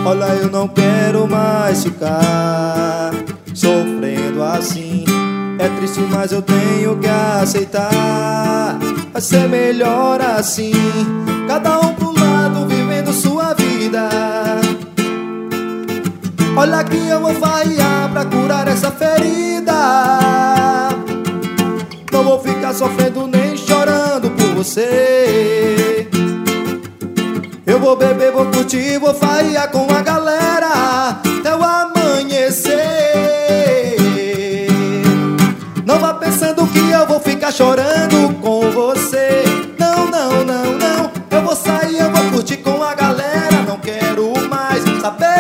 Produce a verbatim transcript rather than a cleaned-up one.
Olha, eu não quero mais ficar sofrendo assim. É triste, mas eu tenho que aceitar. Vai ser melhor assim, cada um pro lado, vivendo sua vida. Olha que eu vou farrear pra curar essa ferida. Não vou ficar sofrendo nem chorando por você. Eu vou beber, vou curtir, vou farrear com a galera até o amanhecer. Não vá pensando que eu vou ficar chorando com você. Não, não, não, não. Eu vou sair, eu vou curtir com a galera. Não quero mais saber